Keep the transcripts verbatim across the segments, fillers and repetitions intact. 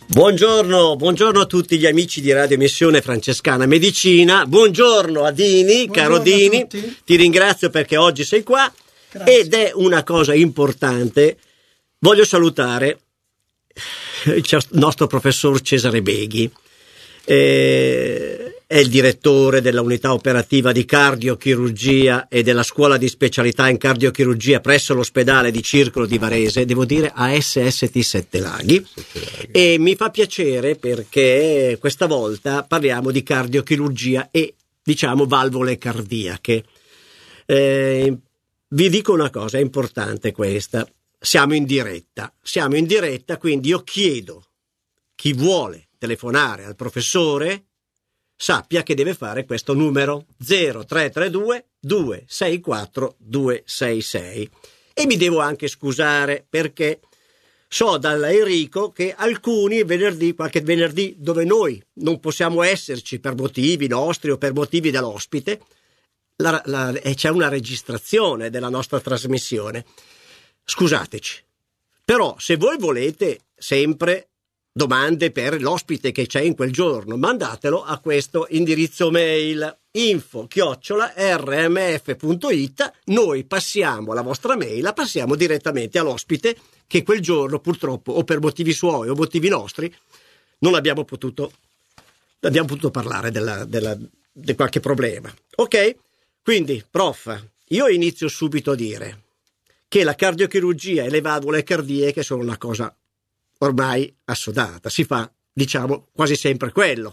Buongiorno, buongiorno a tutti gli amici di Radio Missione Francescana Medicina. Buongiorno a Dini, buongiorno caro Dini, ti ringrazio perché oggi sei qua. Grazie. Ed è una cosa importante. Voglio salutare il nostro professor Cesare Beghi, eh, è il direttore della unità operativa di cardiochirurgia e della scuola di specialità in cardiochirurgia presso l'ospedale di Circolo di Varese, devo dire A S S T Sette Laghi, e mi fa piacere perché questa volta parliamo di cardiochirurgia e diciamo valvole cardiache. Eh, vi dico una cosa, è importante questa, siamo in diretta, siamo in diretta, quindi io chiedo chi vuole telefonare al professore sappia che deve fare questo numero zero tre tre due due sei quattro due sei sei, e mi devo anche scusare perché so da Enrico che alcuni venerdì, qualche venerdì dove noi non possiamo esserci per motivi nostri o per motivi dell'ospite, la, la, c'è una registrazione della nostra trasmissione. Scusateci, però se voi volete sempre domande per l'ospite che c'è in quel giorno, mandatelo a questo indirizzo mail info chiocciola erre emme effe punto it. Noi passiamo la vostra mail, la passiamo direttamente all'ospite che quel giorno purtroppo o per motivi suoi o motivi nostri non abbiamo potuto abbiamo potuto parlare della, della, di qualche problema. Ok? Quindi, prof, io inizio subito a dire che la cardiochirurgia e le valvole cardiache sono una cosa ormai assodata, si fa, diciamo, quasi sempre quello.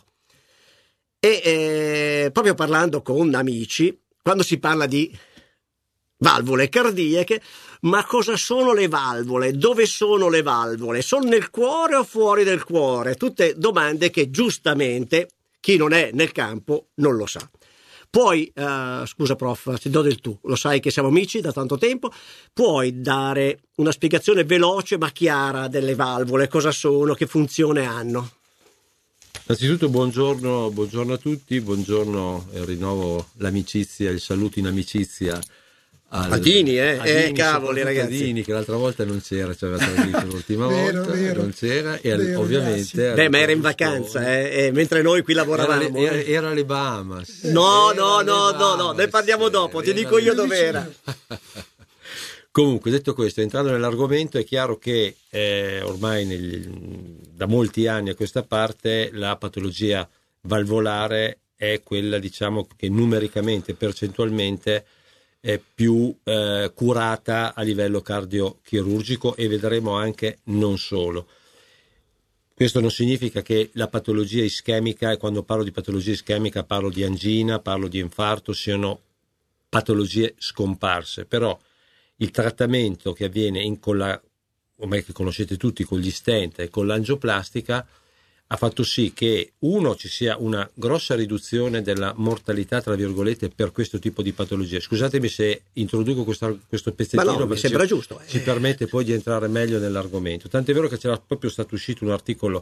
E eh, proprio parlando con amici, quando si parla di valvole cardiache, ma cosa sono le valvole? Dove sono le valvole? Sono nel cuore o fuori del cuore? Tutte domande che giustamente chi non è nel campo non lo sa. Puoi, uh, scusa prof, ti do del tu, lo sai che siamo amici da tanto tempo, puoi dare una spiegazione veloce ma chiara delle valvole, cosa sono, che funzione hanno? Innanzitutto buongiorno, buongiorno a tutti, buongiorno e rinnovo l'amicizia, il saluto in amicizia al, a Dini, eh, a Dini, eh cavoli ragazzi. Dini, che l'altra volta non c'era, ci aveva tradito l'ultima vero, volta, vero, non c'era e vero, ovviamente... Beh, ma era in vacanza, eh, eh, mentre noi qui lavoravamo. Era, era, era le Bahamas. No, era no, le no, Bahamas, no, no, ne parliamo dopo, ti dico io dov'era. Comunque, detto questo, entrando nell'argomento, è chiaro che eh, ormai negli, da molti anni a questa parte la patologia valvolare è quella, diciamo, che numericamente, percentualmente è più eh, curata a livello cardiochirurgico, e vedremo anche non solo. Questo non significa che la patologia ischemica, e quando parlo di patologia ischemica parlo di angina, parlo di infarto, siano patologie scomparse, però il trattamento che avviene in, con la, ormai che conoscete tutti, con gli stent e con l'angioplastica ha fatto sì che, uno, ci sia una grossa riduzione della mortalità, tra virgolette, per questo tipo di patologie. Scusatemi se introduco questo, questo pezzettino, ma no, mi sembra ci, giusto. Ci permette poi di entrare meglio nell'argomento. Tant'è vero che c'era proprio stato uscito un articolo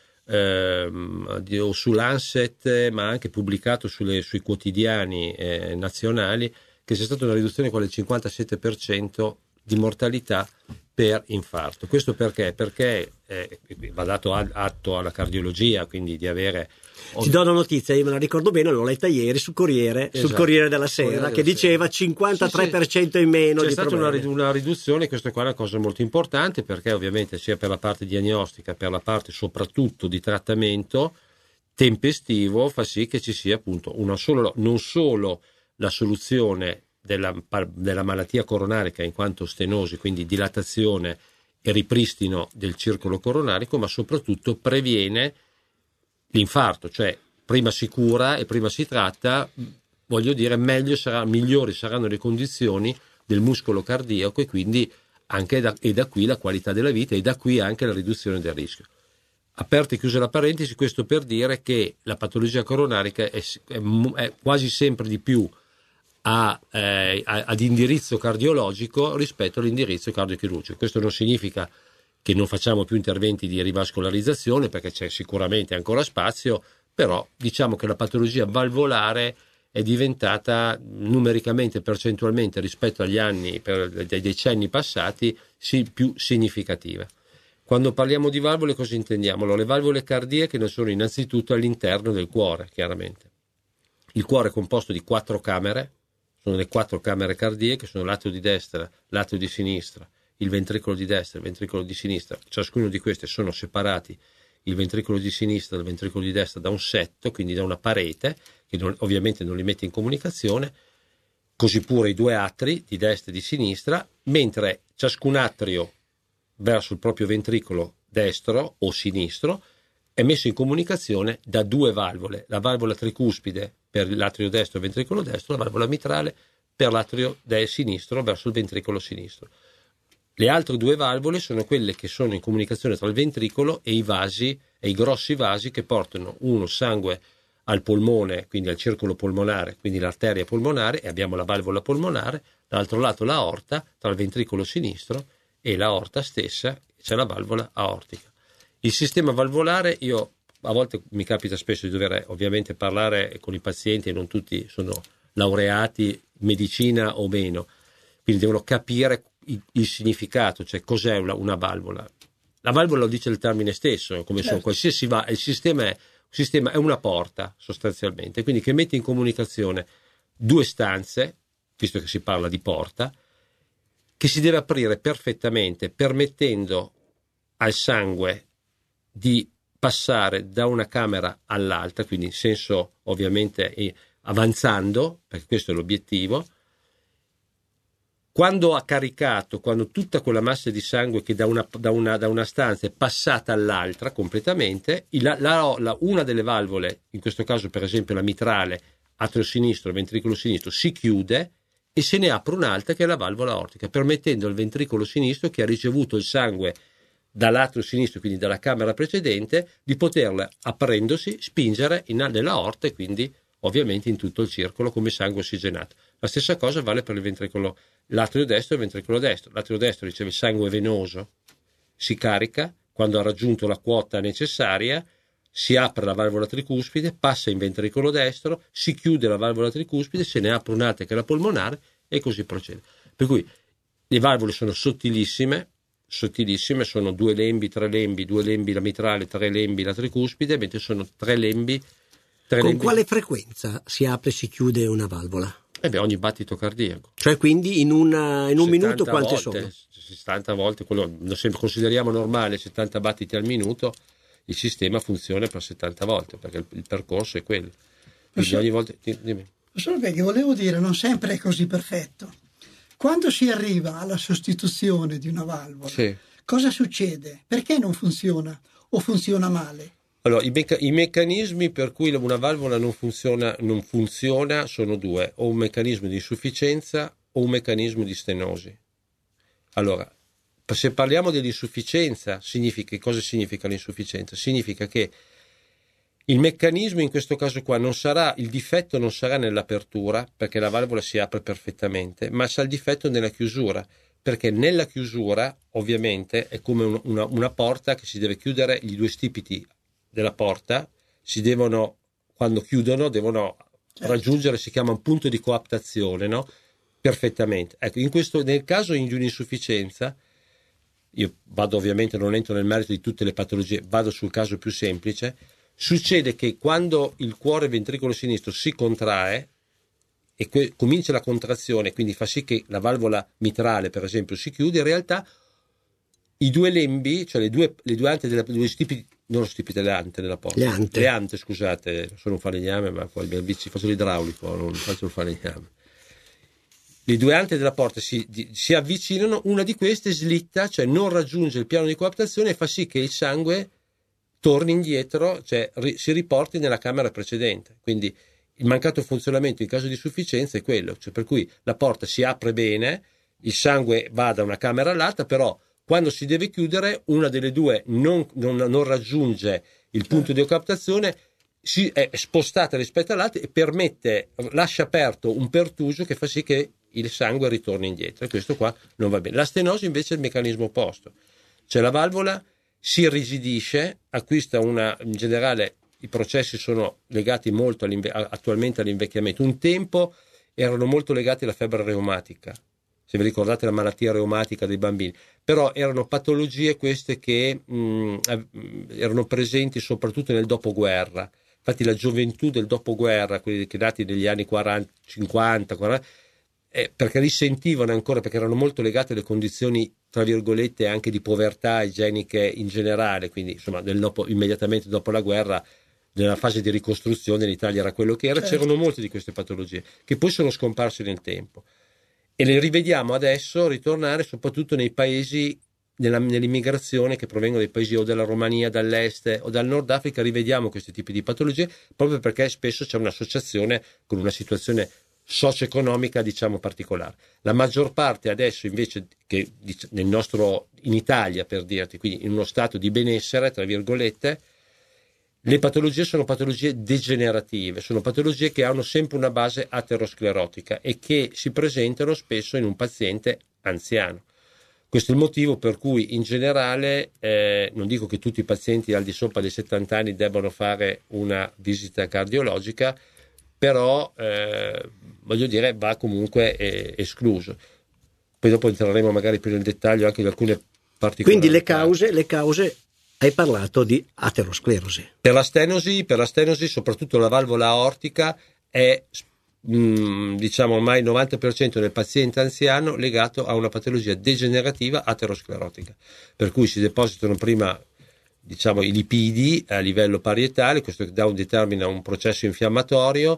ehm, di, su Lancet, ma anche pubblicato sulle, sui quotidiani eh, nazionali, che c'è stata una riduzione con il cinquantasette per cento di mortalità per infarto. Questo perché? Perché eh, va dato atto alla cardiologia, quindi di avere... Ti do una notizia, io me la ricordo bene, l'ho letta ieri sul Corriere, esatto, sul Corriere della Sera, Corriere che della diceva Sera. cinquantatré per cento in meno c'è di stata problemi. una, una riduzione, questa qua è una cosa molto importante, perché ovviamente sia per la parte diagnostica, per la parte soprattutto di trattamento tempestivo, fa sì che ci sia appunto una solo, non solo la soluzione della, della malattia coronarica in quanto stenosi, quindi dilatazione e ripristino del circolo coronarico, ma soprattutto previene l'infarto, cioè prima si cura e prima si tratta, voglio dire, meglio sarà, migliori saranno le condizioni del muscolo cardiaco, e quindi anche da, e da qui la qualità della vita, e da qui anche la riduzione del rischio. Aperta e chiusa la parentesi, questo per dire che la patologia coronarica è, è, è quasi sempre di più A, eh, ad indirizzo cardiologico rispetto all'indirizzo cardiochirurgico. Questo non significa che non facciamo più interventi di rivascolarizzazione, perché c'è sicuramente ancora spazio, però diciamo che la patologia valvolare è diventata numericamente, percentualmente rispetto agli anni, per, ai decenni passati, sì, più significativa. Quando parliamo di valvole cosa intendiamo? Allora, le valvole cardiache non sono innanzitutto all'interno del cuore, chiaramente. Il cuore è composto di quattro camere, sono le quattro camere cardiache, sono l'atrio di destra, l'atrio di sinistra, il ventricolo di destra, il ventricolo di sinistra. Ciascuno di questi sono separati, il ventricolo di sinistra dal ventricolo di destra, da un setto, quindi da una parete, che non, ovviamente non li mette in comunicazione, così pure i due atri di destra e di sinistra, mentre ciascun atrio verso il proprio ventricolo destro o sinistro è messo in comunicazione da due valvole, la valvola tricuspide per l'atrio destro e il ventricolo destro, la valvola mitrale per l'atrio sinistro verso il ventricolo sinistro. Le altre due valvole sono quelle che sono in comunicazione tra il ventricolo e i vasi, e i grossi vasi che portano uno sangue al polmone, quindi al circolo polmonare, quindi l'arteria polmonare, e abbiamo la valvola polmonare, dall'altro lato l'aorta, tra il ventricolo sinistro e l'aorta stessa c'è la valvola aortica. Il sistema valvolare, io a volte mi capita spesso di dover ovviamente parlare con i pazienti, e non tutti sono laureati in medicina o meno, quindi devono capire il, il significato, cioè cos'è una, una valvola. La valvola lo dice il termine stesso, come sono qualsiasi va, il sistema è, il sistema è una porta sostanzialmente, quindi che mette in comunicazione due stanze, visto che si parla di porta, che si deve aprire perfettamente, permettendo al sangue di passare da una camera all'altra, quindi in senso ovviamente avanzando, perché questo è l'obiettivo. Quando ha caricato, quando tutta quella massa di sangue che da una, da una, da una stanza è passata all'altra completamente, la, la, la, una delle valvole, in questo caso per esempio la mitrale, atrio sinistro, ventricolo sinistro, si chiude e se ne apre un'altra che è la valvola aortica, permettendo al ventricolo sinistro, che ha ricevuto il sangue dall'atrio sinistro, quindi dalla camera precedente, di poterla, aprendosi, spingere in, nell'aorta e quindi ovviamente in tutto il circolo come sangue ossigenato. La stessa cosa vale per il ventricolo, l'atrio destro e il ventricolo destro. L'atrio destro riceve sangue venoso, si carica, quando ha raggiunto la quota necessaria, si apre la valvola tricuspide, passa in ventricolo destro, si chiude la valvola tricuspide, se ne apre un'altra che è la polmonare e così procede. Per cui le valvole sono sottilissime, sottilissime, sono due lembi, tre lembi, due lembi la mitrale, tre lembi la tricuspide, mentre sono tre lembi. Tre Con lembi... quale frequenza si apre e si chiude una valvola? Eh beh, ogni battito cardiaco. Cioè quindi in, una, in un minuto quante volte, sono? settanta volte, quello lo consideriamo normale, settanta battiti al minuto, il sistema funziona per settanta volte, perché il, il percorso è quello. Quindi so, ogni volta... Dimmi. Solo che volevo dire, non sempre è così perfetto. Quando si arriva alla sostituzione di una valvola, sì. Cosa succede? Perché non funziona o funziona male? Allora, i, meca- i meccanismi per cui una valvola non funziona, non funziona sono due, o un meccanismo di insufficienza o un meccanismo di stenosi. Allora, se parliamo dell'insufficienza, significa, cosa significa l'insufficienza? Significa che il meccanismo in questo caso qua non sarà, il difetto non sarà nell'apertura, perché la valvola si apre perfettamente, ma sarà il difetto nella chiusura, perché nella chiusura ovviamente è come un, una, una porta che si deve chiudere, gli due stipiti della porta si devono, quando chiudono, devono certo. raggiungere, si chiama un punto di coaptazione, no? Perfettamente. Ecco, in questo, nel caso di un'insufficienza, io vado ovviamente, non entro nel merito di tutte le patologie, vado sul caso più semplice, succede che quando il cuore ventricolo sinistro si contrae e que- comincia la contrazione, quindi fa sì che la valvola mitrale, per esempio, si chiude, in realtà i due lembi, cioè le due, le due ante della, due stipi, non lo stipite, le ante della porta, le ante, le ante scusate, sono un falegname, ma poi il bici, faccio l'idraulico, non faccio il falegname. Le due ante della porta si, di, si avvicinano, una di queste slitta, cioè non raggiunge il piano di coaptazione e fa sì che il sangue torni indietro, cioè ri, si riporti nella camera precedente. Quindi il mancato funzionamento in caso di insufficienza è quello, cioè per cui la porta si apre bene, il sangue va da una camera all'altra, però quando si deve chiudere una delle due non, non, non raggiunge il punto di coaptazione, si è spostata rispetto all'altra e permette, lascia aperto un pertugio che fa sì che il sangue ritorni indietro, e questo qua non va bene. La stenosi invece è il meccanismo opposto, cioè la valvola si irrigidisce, acquista una, in generale i processi sono legati molto all'inve- attualmente all'invecchiamento. Un tempo erano molto legati alla febbre reumatica, se vi ricordate la malattia reumatica dei bambini, però erano patologie queste che mh, erano presenti soprattutto nel dopoguerra. Infatti la gioventù del dopoguerra, quelli che nati negli anni quaranta, cinquanta, quaranta, eh, perché risentivano ancora, perché erano molto legate alle condizioni, tra virgolette, anche di povertà igieniche in generale, quindi insomma nel dopo, immediatamente dopo la guerra, nella fase di ricostruzione l'Italia era quello che era, certo. C'erano molte di queste patologie che poi sono scomparse nel tempo e le rivediamo adesso ritornare soprattutto nei paesi nella, nell'immigrazione che provengono dai paesi o della Romania, dall'est o dal Nord Africa. Rivediamo questi tipi di patologie proprio perché spesso c'è un'associazione con una situazione socio-economica diciamo particolare. La maggior parte adesso invece che nel nostro, in Italia per dirti, quindi in uno stato di benessere tra virgolette, le patologie sono patologie degenerative, sono patologie che hanno sempre una base aterosclerotica e che si presentano spesso in un paziente anziano. Questo è il motivo per cui in generale, eh, non dico che tutti i pazienti al di sopra dei settanta anni debbano fare una visita cardiologica, però eh, voglio dire va comunque eh, escluso. Poi dopo entreremo magari più nel dettaglio anche di alcune particolari. Quindi le cause, le cause hai parlato di aterosclerosi. Per la stenosi, per la stenosi, soprattutto la valvola aortica è mh, diciamo ormai il novanta per cento del paziente anziano legato a una patologia degenerativa aterosclerotica, per cui si depositano prima diciamo i lipidi a livello parietale, questo determina un processo infiammatorio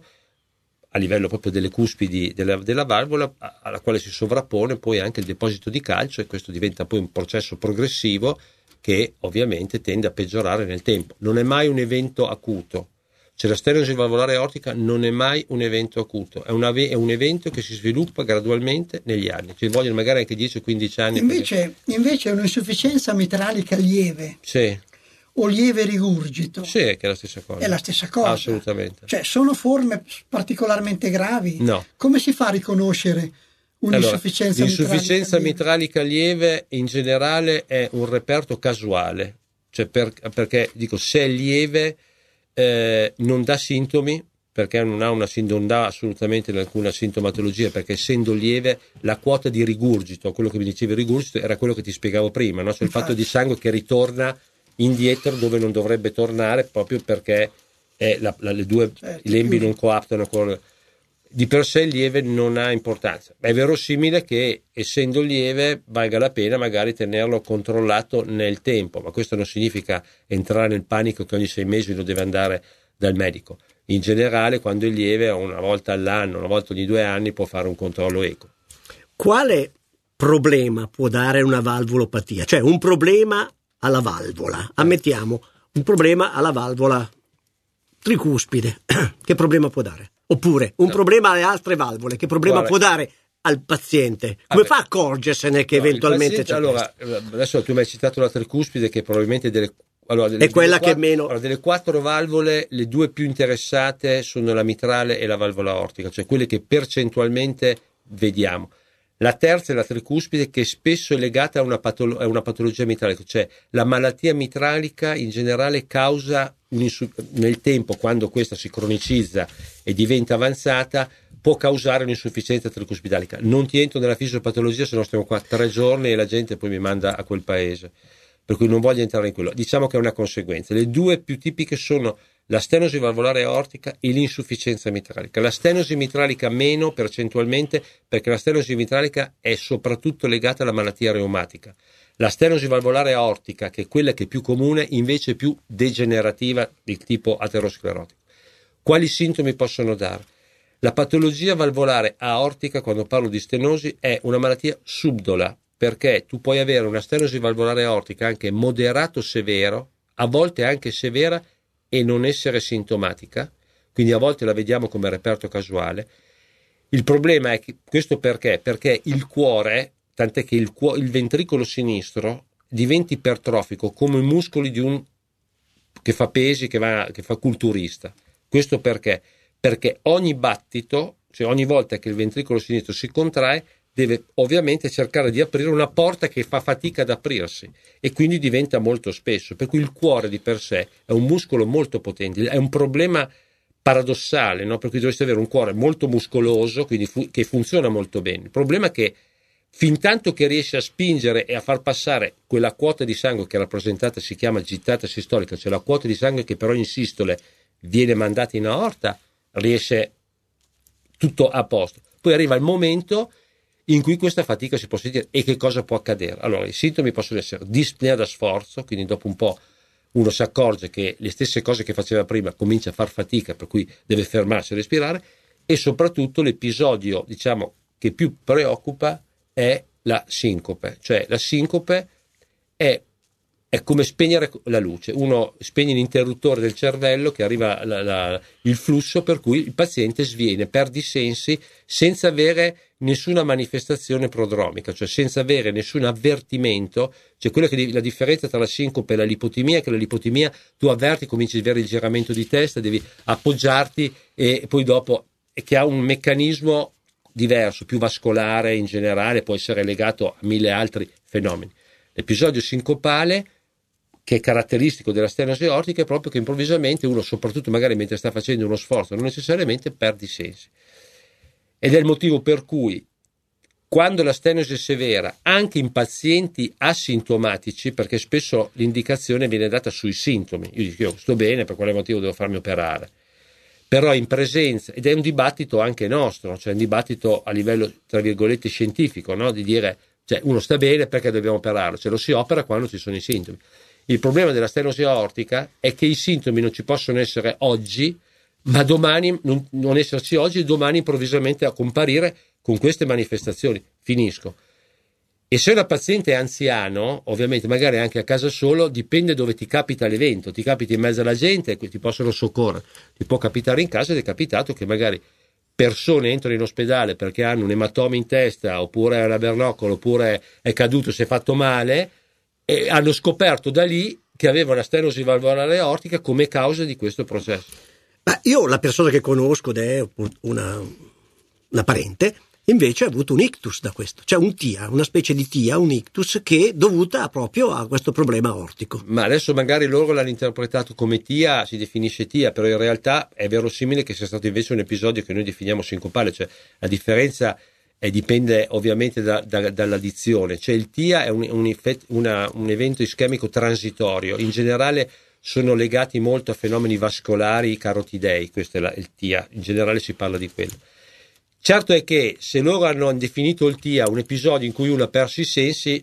a livello proprio delle cuspidi della, della valvola, alla quale si sovrappone poi anche il deposito di calcio, e questo diventa poi un processo progressivo che ovviamente tende a peggiorare nel tempo. Non è mai un evento acuto, cioè la stenosi valvolare aortica non è mai un evento acuto, è, una, è un evento che si sviluppa gradualmente negli anni, ci vogliono magari anche dieci o quindici anni. Invece, perché... invece è un'insufficienza mitralica lieve. Sì. O lieve rigurgito. Sì, che è la stessa cosa. È la stessa cosa. Assolutamente. Cioè, sono forme particolarmente gravi? No. Come si fa a riconoscere un'insufficienza allora, l'insufficienza mitralica, mitralica lieve in generale è un reperto casuale, cioè per, perché dico se è lieve eh, non dà sintomi, perché non ha una non dà assolutamente alcuna sintomatologia, perché essendo lieve la quota di rigurgito, quello che mi dicevi rigurgito era quello che ti spiegavo prima, no? Cioè il fatto di sangue che ritorna indietro dove non dovrebbe tornare, proprio perché è la, la, le due certo, i lembi non coaptano con, di per sé lieve non ha importanza. È verosimile che essendo lieve valga la pena magari tenerlo controllato nel tempo, ma questo non significa entrare nel panico che ogni sei mesi lo deve andare dal medico. In generale quando è lieve una volta all'anno, una volta ogni due anni può fare un controllo eco. Quale problema può dare una valvulopatia? Cioè un problema alla valvola, ammettiamo un problema alla valvola tricuspide, che problema può dare? Oppure un no. problema alle altre valvole, che problema Guarda. può dare al paziente? Come Vabbè. fa a accorgersene che no, eventualmente c'è allora questo? Adesso tu mi hai citato la tricuspide, che probabilmente delle, allora, delle, è quella delle che quattro, meno allora, delle quattro valvole le due più interessate sono la mitrale e la valvola aortica, cioè quelle che percentualmente vediamo. La terza è la tricuspide, che spesso è legata a una, patolo- a una patologia mitralica, cioè la malattia mitralica in generale causa nel tempo, quando questa si cronicizza e diventa avanzata, può causare un'insufficienza tricuspidalica. Non ti entro nella fisiopatologia, se no stiamo qua tre giorni e la gente poi mi manda a quel paese, per cui non voglio entrare in quello. Diciamo che è una conseguenza. Le due più tipiche sono la stenosi valvolare aortica e l'insufficienza mitralica. La stenosi mitralica meno percentualmente, perché la stenosi mitralica è soprattutto legata alla malattia reumatica. La stenosi valvolare aortica, che è quella che è più comune, invece è più degenerativa, di tipo aterosclerotico. Quali sintomi possono dare? La patologia valvolare aortica, quando parlo di stenosi, è una malattia subdola, perché tu puoi avere una stenosi valvolare aortica anche moderato severo, a volte anche severa, e non essere sintomatica, quindi a volte la vediamo come reperto casuale. Il problema è che questo perché? Perché il cuore, tant'è che il, cu- il ventricolo sinistro diventa ipertrofico come i muscoli di un che fa pesi, che, va, che fa culturista. Questo perché? Perché ogni battito, cioè ogni volta che il ventricolo sinistro si contrae, deve ovviamente cercare di aprire una porta che fa fatica ad aprirsi e quindi diventa molto spesso, per cui il cuore di per sé è un muscolo molto potente, è un problema paradossale, no? Per cui dovreste avere un cuore molto muscoloso, quindi fu- che funziona molto bene. Il problema è che fin tanto che riesce a spingere e a far passare quella quota di sangue che è rappresentata, si chiama gittata sistolica, cioè la quota di sangue che per ogni sistole viene mandata in aorta, riesce tutto a posto. Poi arriva il momento in cui questa fatica si può sentire. E che cosa può accadere? Allora, i sintomi possono essere dispnea da sforzo, quindi dopo un po' uno si accorge che le stesse cose che faceva prima comincia a far fatica, per cui deve fermarsi a respirare, e soprattutto l'episodio, diciamo, che più preoccupa è la sincope. Cioè la sincope è, è come spegnere la luce. Uno spegne l'interruttore del cervello, che arriva la, la, il flusso, per cui il paziente sviene, perde i sensi senza avere nessuna manifestazione prodromica, cioè senza avere nessun avvertimento. Cioè quella che la differenza tra la sincope e la lipotimia è che la lipotimia tu avverti, cominci a avere il giramento di testa, devi appoggiarti, e poi dopo, e che ha un meccanismo diverso, più vascolare in generale, può essere legato a mille altri fenomeni. L'episodio sincopale, che è caratteristico della stenosi aortica, è proprio che improvvisamente uno, soprattutto magari mentre sta facendo uno sforzo, non necessariamente perde i sensi. Ed è il motivo per cui quando la stenosi è severa, anche in pazienti asintomatici, perché spesso l'indicazione viene data sui sintomi, io dico io sto bene, per quale motivo devo farmi operare? Però in presenza, ed è un dibattito anche nostro, cioè un dibattito a livello tra virgolette scientifico, no? Di dire, cioè uno sta bene, perché dobbiamo operarlo? Cioè lo si opera quando ci sono i sintomi. Il problema della stenosi aortica è che i sintomi non ci possono essere oggi, ma domani non, non esserci oggi, domani improvvisamente a comparire con queste manifestazioni. Finisco. E se una paziente è anziano, ovviamente magari anche a casa solo, dipende dove ti capita l'evento. Ti capita in mezzo alla gente, ti possono soccorrere. Ti può capitare in casa, ed è capitato che magari persone entrano in ospedale perché hanno un ematoma in testa, oppure è una bernoccolo, oppure è caduto, si è fatto male, e hanno scoperto da lì che aveva una stenosi valvolare aortica come causa di questo processo. Ma io, la persona che conosco, ed è una, una parente, invece ha avuto un ictus da questo, cioè un T I A, una specie di T I A, un ictus, che è dovuta proprio a questo problema aortico. Ma adesso magari loro l'hanno interpretato come T I A, si definisce T I A, però in realtà è verosimile che sia stato invece un episodio che noi definiamo sincopale, cioè la differenza è, dipende ovviamente da, da, dall'addizione. Cioè il T I A è un, un, effett, una, un evento ischemico transitorio, in generale sono legati molto a fenomeni vascolari carotidei, questo è la, il T I A, in generale si parla di quello. Certo è che se loro hanno definito il T I A un episodio in cui uno ha perso i sensi,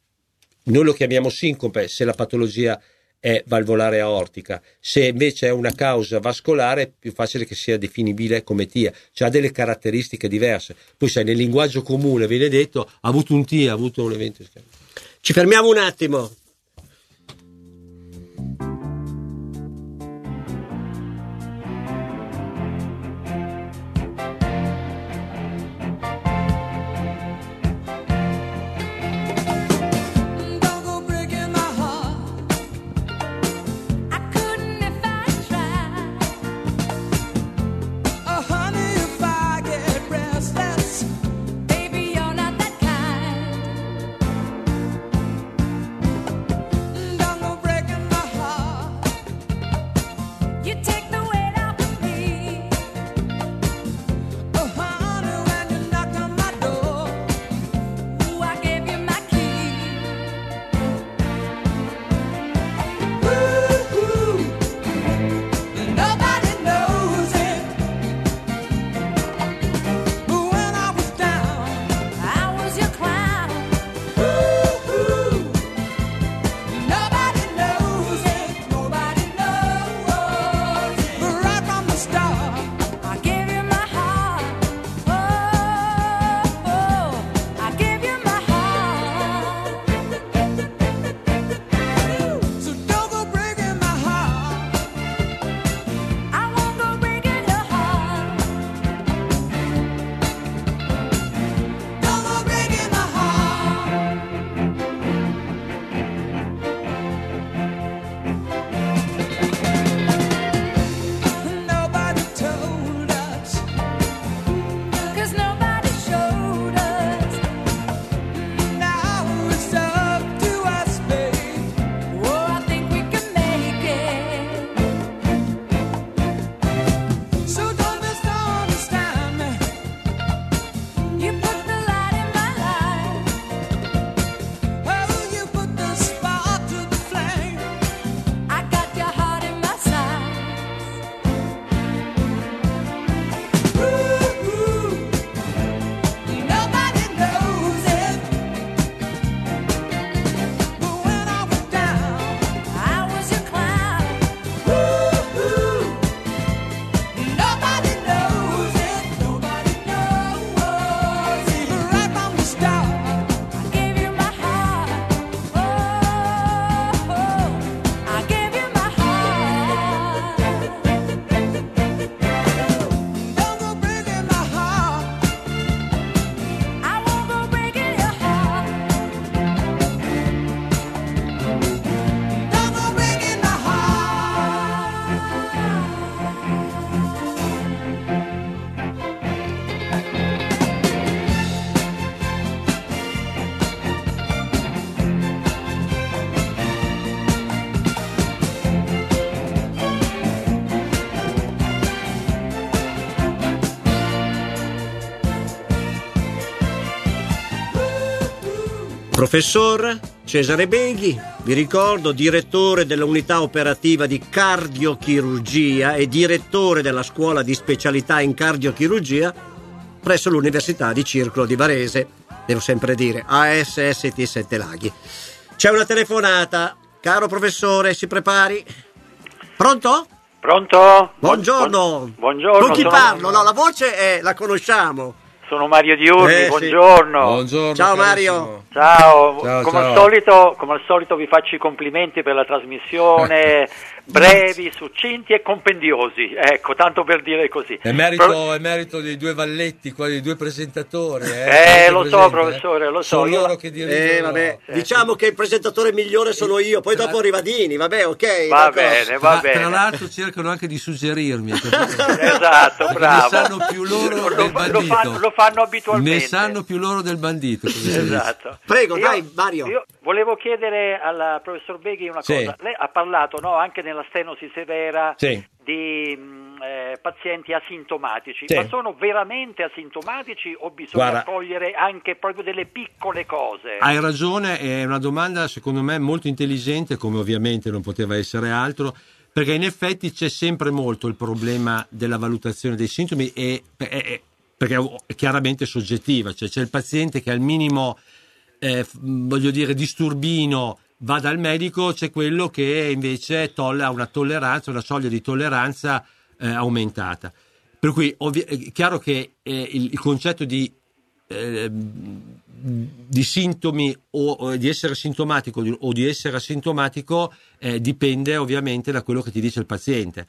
noi lo chiamiamo sincope se la patologia è valvolare aortica. Se invece è una causa vascolare è più facile che sia definibile come T I A, cioè ha delle caratteristiche diverse. Poi sai, nel linguaggio comune viene detto ha avuto un T I A, ha avuto un evento ischemico. Ci fermiamo un attimo. Professor Cesare Beghi, vi ricordo, direttore dell'unità operativa di cardiochirurgia e direttore della scuola di specialità in cardiochirurgia presso l'Università di Circolo di Varese, devo sempre dire A S S T Sette Laghi. C'è una telefonata, caro professore, si prepari. Pronto? Pronto? Buongiorno. Buongiorno. Con chi sono... parlo? No, la voce è, la conosciamo. Sono Mario Diurni, Eh, sì. buongiorno. Buongiorno. Ciao, carissimo. Mario. Ciao, Ciao, come, ciao. Al solito, come al solito vi faccio i complimenti per la trasmissione, brevi, succinti e compendiosi, ecco, tanto per dire così. È merito, Pro- è merito dei due valletti, qua dei due presentatori. Eh, Eh, Avete lo so, presente, professore, lo so, Sono io- loro che dirigono. Eh, vabbè, Sì. diciamo che il presentatore migliore sono io, poi dopo arriva Dini, vabbè, ok. Va d'accordo. bene, va Tra, bene. tra l'altro cercano anche di suggerirmi, capito? Esatto, Perché bravo. ne sanno più loro lo, del lo bandito. fanno, lo fanno abitualmente. Ne sanno più loro del bandito. come si dice. Esatto. Prego, Io- dai, Mario. Io volevo chiedere al professor Beghi una Sì. cosa. Lei ha parlato, no, anche nella stenosi severa Sì. di mh, eh, pazienti asintomatici, Sì. ma sono veramente asintomatici o bisogna Guarda. cogliere anche proprio delle piccole cose? Hai ragione, è una domanda secondo me molto intelligente, come ovviamente non poteva essere altro, perché in effetti c'è sempre molto il problema della valutazione dei sintomi e, e- perché è chiaramente soggettiva, cioè c'è il paziente che al minimo eh, f- voglio dire disturbino va dal medico, c'è quello che invece tolle- ha una tolleranza, una soglia di tolleranza eh, aumentata. Per cui ovvi- è chiaro che eh, il, il concetto di eh, di sintomi o, o di essere sintomatico di- o di essere asintomatico eh, dipende ovviamente da quello che ti dice il paziente.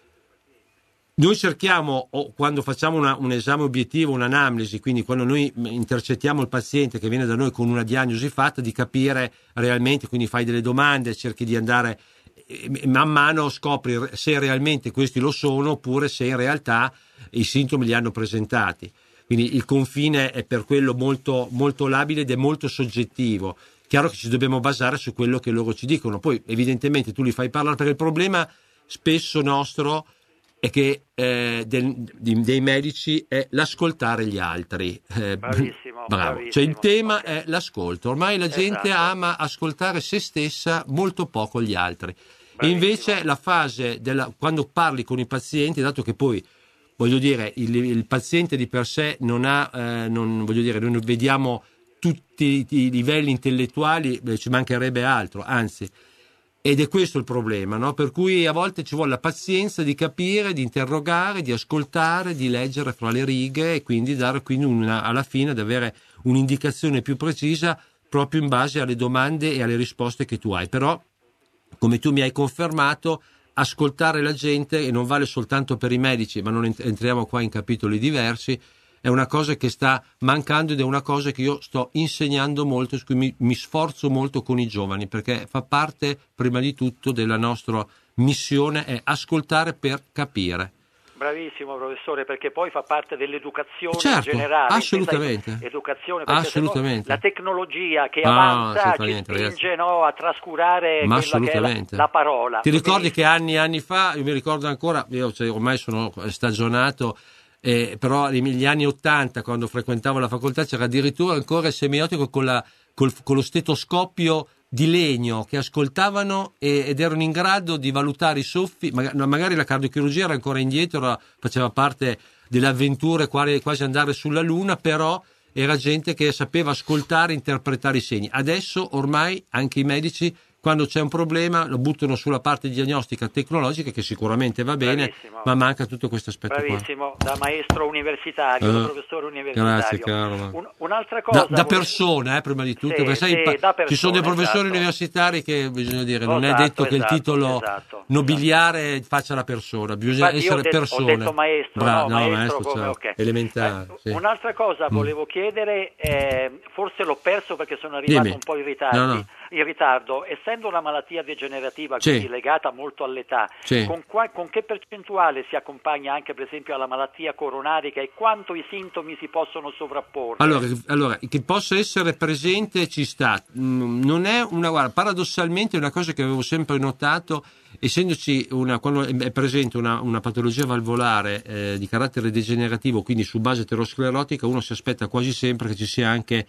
Noi cerchiamo, o quando facciamo una- un esame obiettivo, un'anamnesi, quindi quando noi intercettiamo il paziente che viene da noi con una diagnosi fatta, di capire realmente, quindi fai delle domande, cerchi di andare, eh, man mano scopri se realmente questi lo sono oppure se in realtà i sintomi li hanno presentati. Quindi il confine è per quello molto, molto labile ed è molto soggettivo. Chiaro che ci dobbiamo basare su quello che loro ci dicono. Poi evidentemente tu li fai parlare, perché il problema spesso nostro è che eh, del- di- dei medici è l'ascoltare gli altri. Eh, Bravissimo, bravo. bravissimo. Cioè il tema Ok. è l'ascolto. Ormai la gente Esatto. ama ascoltare se stessa, molto poco gli altri. E Bravissimo. invece la fase della, quando parli con i pazienti, dato che poi voglio dire il, il paziente di per sé non ha, eh, non, voglio dire, noi non vediamo tutti i livelli intellettuali, eh, ci mancherebbe altro, anzi. Ed è questo il problema, no? Per cui a volte ci vuole la pazienza di capire, di interrogare, di ascoltare, di leggere fra le righe e quindi dare quindi una, alla fine di avere un'indicazione più precisa proprio in base alle domande e alle risposte che tu hai. Però, come tu mi hai confermato, ascoltare la gente, e non vale soltanto per i medici, ma non ent- entriamo qua in capitoli diversi, è una cosa che sta mancando ed è una cosa che io sto insegnando molto, su cui mi, mi sforzo molto con i giovani, perché fa parte prima di tutto della nostra missione, è ascoltare per capire. Bravissimo professore, perché poi fa parte dell'educazione Certo, generale. assolutamente. intesa educazione, perché assolutamente. sennò la tecnologia che Ah, avanza sì, fa ci niente, spinge, ragazzi. no, a trascurare Ma quella che è la, assolutamente. la parola. Ti ricordi Quindi- che anni e anni fa, io mi ricordo ancora, io cioè, ormai sono stagionato, eh, però negli anni ottanta, quando frequentavo la facoltà, c'era addirittura ancora il semiotico con, la, col, con lo stetoscopio di legno, che ascoltavano e, ed erano in grado di valutare i soffi. Magari, no, magari la cardiochirurgia era ancora indietro, era- faceva parte delle avventure, quasi, quasi andare sulla luna, però era gente che sapeva ascoltare e interpretare i segni. Adesso ormai anche i medici, quando c'è un problema, lo buttano sulla parte diagnostica tecnologica, che sicuramente va bene, Bravissimo. ma manca tutto questo aspetto qua. Bravissimo, da maestro universitario, da Eh, professore universitario. grazie, caro, ma- Un- un'altra cosa. Da, da volevo- persona, eh, prima di tutto, Sì, perché sai, sì, pa- da ci sono dei persona, professori esatto. universitari che bisogna dire, non Esatto, è detto che esatto, il titolo esatto, nobiliare faccia la persona, bisogna Infatti io essere ho detto, persone. ho detto maestro, Bravo, no, no, maestro come, ciao. ok. Elementare. Eh, sì. Un'altra cosa Mm. volevo chiedere, eh, forse l'ho perso perché sono arrivato Dimmi. un po' in ritardo. No, no. In ritardo, essendo una malattia degenerativa, Sì. quindi legata molto all'età, Sì. con, qua- con che percentuale si accompagna anche per esempio alla malattia coronarica e quanto i sintomi si possono sovrapporre? Allora, allora, che possa essere presente ci sta. Mm, Non è una, guarda, paradossalmente è una cosa che avevo sempre notato, essendoci una, quando è presente una, una patologia valvolare eh, di carattere degenerativo, quindi su base aterosclerotica, uno si aspetta quasi sempre che ci sia anche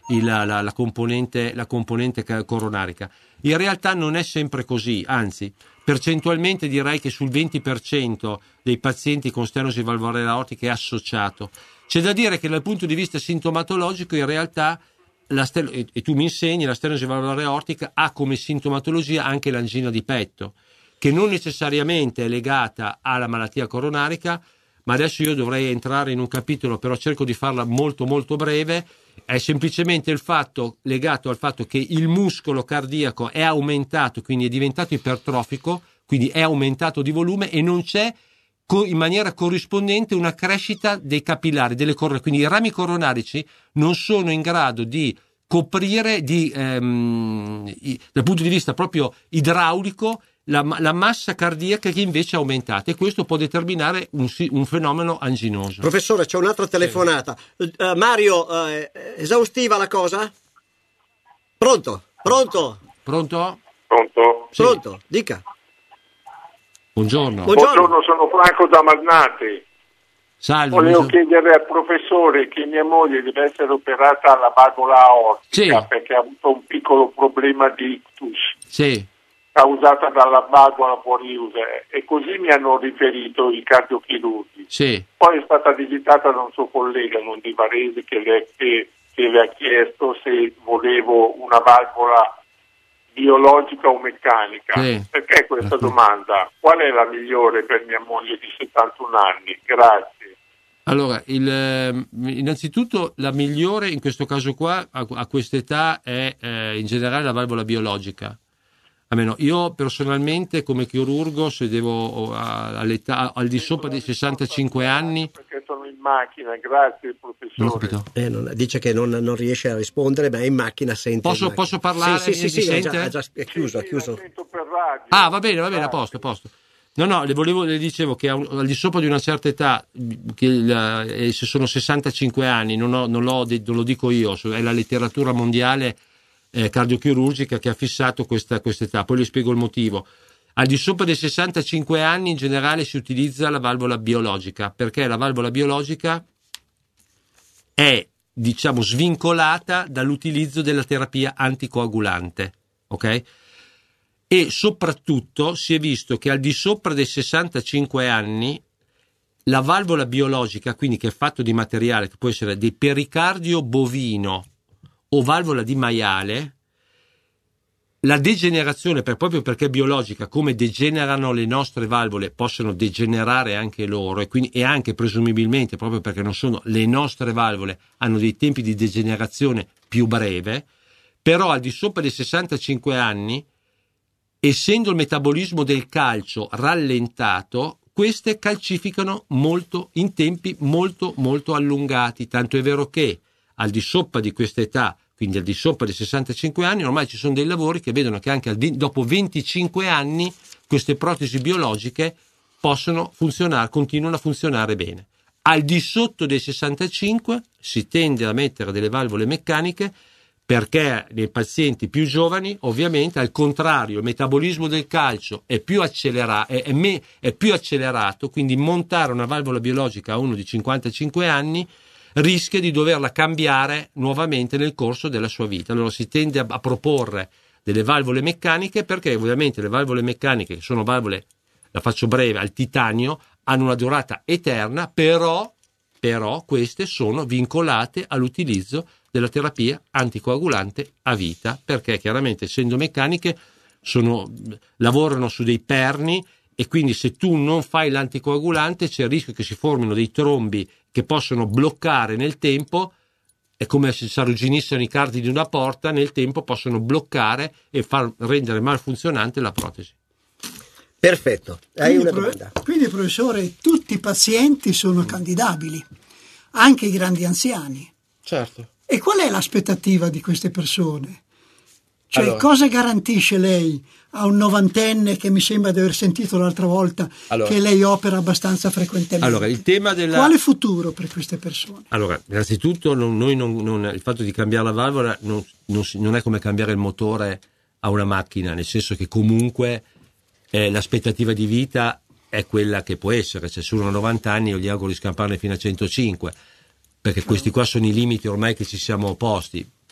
il, la, la, la, componente, la componente coronarica. In realtà non è sempre così, anzi percentualmente direi che sul venti per cento dei pazienti con stenosi valvolare aortica è associato. C'è da dire che dal punto di vista sintomatologico in realtà la sten- e, e tu mi insegni, la stenosi valvolare aortica ha come sintomatologia anche l'angina di petto, che non necessariamente è legata alla malattia coronarica, ma adesso io dovrei entrare in un capitolo, però cerco di farla molto molto breve. È semplicemente il fatto legato al fatto che il muscolo cardiaco è aumentato, quindi è diventato ipertrofico, quindi è aumentato di volume e non c'è in maniera corrispondente una crescita dei capillari, delle coronari, quindi i rami coronarici non sono in grado di coprire di, ehm, dal punto di vista proprio idraulico la, la massa cardiaca che invece è aumentata, e questo può determinare un, un fenomeno anginoso. Professore, c'è un'altra telefonata. Uh, Mario, uh, esaustiva la cosa? Pronto? Pronto? Pronto? Pronto? Sì. Pronto? Dica. Buongiorno. Buongiorno. Buongiorno, sono Franco da Malnati. Salve. Volevo buongiorno. chiedere al professore che mia moglie deve essere operata alla valvola aortica, sì, perché ha avuto un piccolo problema di ictus. Sì. Causata dalla valvola fuori uso, e così mi hanno riferito i cardiochirurghi. Sì. Poi è stata visitata da un suo collega, non di Varese, che le, che, che le ha chiesto se volevo una valvola biologica o meccanica. Sì. Perché questa domanda? Qual è la migliore per mia moglie di settantuno anni? Grazie. Allora, il, innanzitutto la migliore in questo caso qua, a, a quest'età, è eh, in generale la valvola biologica. Almeno io personalmente come chirurgo, se devo all'età al di sopra dei sessantacinque anni, perché sono in macchina, grazie professore. Non ho capito. Eh, non, dice che non, non riesce a rispondere, ma è in macchina, sente. Posso, macchina. posso parlare? Sì, sì, sì, sì, è già, è già è chiuso, sì, è chiuso. Sì, sento per radio. Ah, va bene, va bene, a posto, a posto. No, no, le volevo, le dicevo che al di sopra di una certa età, che la, eh, se sono sessantacinque anni, non, ho, non, l'ho, non lo dico io, è la letteratura mondiale eh, cardiochirurgica che ha fissato questa età. Poi le spiego il motivo. Al di sopra dei sessantacinque anni in generale si utilizza la valvola biologica, perché la valvola biologica è, diciamo, svincolata dall'utilizzo della terapia anticoagulante, ok? E soprattutto si è visto che al di sopra dei sessantacinque anni la valvola biologica, quindi che è fatto di materiale che può essere di pericardio bovino o valvola di maiale, la degenerazione, per, proprio perché è biologica, come degenerano le nostre valvole, possono degenerare anche loro, e quindi e anche presumibilmente, proprio perché non sono le nostre valvole, hanno dei tempi di degenerazione più breve. Però al di sopra dei sessantacinque anni, essendo il metabolismo del calcio rallentato, queste calcificano molto in tempi molto molto allungati, tanto è vero che al di sopra di questa età, quindi al di sopra dei sessantacinque anni, ormai ci sono dei lavori che vedono che anche dopo venticinque anni queste protesi biologiche possono funzionare, continuano a funzionare bene. Al di sotto dei sessantacinque si tende a mettere delle valvole meccaniche, perché nei pazienti più giovani, ovviamente, al contrario, il metabolismo del calcio è più, accelera- è, è, me- è più accelerato, quindi montare una valvola biologica a uno di cinquantacinque anni rischia di doverla cambiare nuovamente nel corso della sua vita. Allora si tende a, a proporre delle valvole meccaniche, perché ovviamente le valvole meccaniche, che sono valvole, la faccio breve, al titanio, hanno una durata eterna, però, però queste sono vincolate all'utilizzo della terapia anticoagulante a vita, perché chiaramente, essendo meccaniche, sono, lavorano su dei perni, e quindi se tu non fai l'anticoagulante c'è il rischio che si formino dei trombi che possono bloccare nel tempo. È come se si arrugginissero i cardini di una porta, nel tempo possono bloccare e far rendere malfunzionante la protesi. Perfetto, hai quindi, una pro- domanda. Quindi professore, tutti i pazienti sono candidabili, anche i grandi anziani. Certo. E qual è l'aspettativa di queste persone? Cioè, allora, cosa garantisce lei a un novantenne che mi sembra di aver sentito l'altra volta allora, che lei opera abbastanza frequentemente? Allora, il tema della... Quale futuro per queste persone? Allora, innanzitutto non, noi non, non, il fatto di cambiare la valvola non, non, non è come cambiare il motore a una macchina, nel senso che comunque eh, l'aspettativa di vita è quella che può essere. Se sono novanta anni io gli auguro di scamparne fino a centocinque, perché questi qua sono i limiti ormai che ci siamo opposti.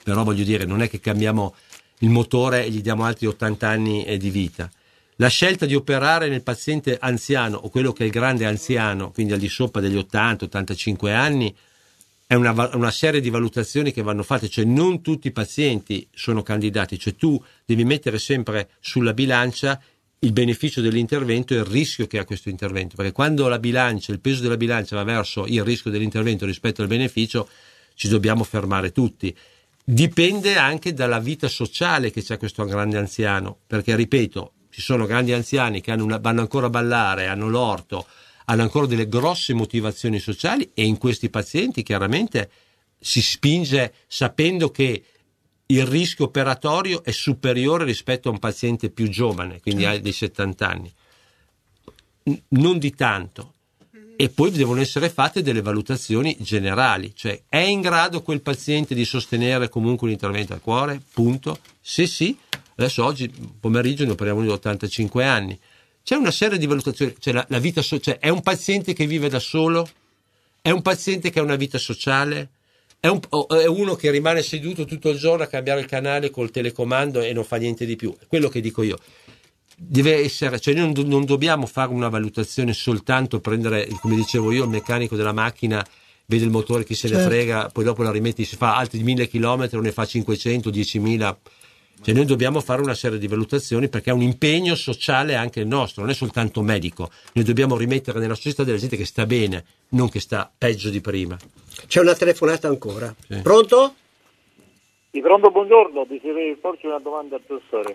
però voglio dire, non è che cambiamo il motore e gli diamo altri ottanta anni di vita. La scelta di operare nel paziente anziano o quello che è il grande anziano, quindi al di sopra degli ottanta ottantacinque anni, è una, una serie di valutazioni che vanno fatte, cioè non tutti i pazienti sono candidati, cioè tu devi mettere sempre sulla bilancia il beneficio dell'intervento e il rischio che ha questo intervento, perché quando la bilancia, il peso della bilancia va verso il rischio dell'intervento rispetto al beneficio, ci dobbiamo fermare tutti. Dipende anche dalla vita sociale che c'è questo grande anziano, perché ripeto, ci sono grandi anziani che hanno una, vanno ancora a ballare, hanno l'orto, hanno ancora delle grosse motivazioni sociali, e in questi pazienti chiaramente si spinge sapendo che il rischio operatorio è superiore rispetto a un paziente più giovane, quindi ha dei settanta anni, N- non di tanto. E poi devono essere fatte delle valutazioni generali, cioè è in grado quel paziente di sostenere comunque un intervento al cuore? Punto. Se sì, adesso oggi pomeriggio ne operiamo di ottantacinque anni. C'è una serie di valutazioni, cioè la, la vita so- cioè è un paziente che vive da solo? È un paziente che ha una vita sociale? È, un, è uno che rimane seduto tutto il giorno a cambiare il canale col telecomando e non fa niente di più? È quello che dico io. Deve essere, cioè non, non dobbiamo fare una valutazione soltanto prendere, come dicevo io, il meccanico della macchina vede il motore, chi se ne certo. frega, poi dopo la rimetti, si fa altri mille chilometri o ne fa cinquecento, diecimila. Cioè noi dobbiamo fare una serie di valutazioni, perché è un impegno sociale anche il nostro, non è soltanto medico. Noi dobbiamo rimettere nella società della gente che sta bene, non che sta peggio di prima. C'è una telefonata ancora. Sì. Pronto? Sì, pronto, buongiorno, desidero porci una domanda al professore.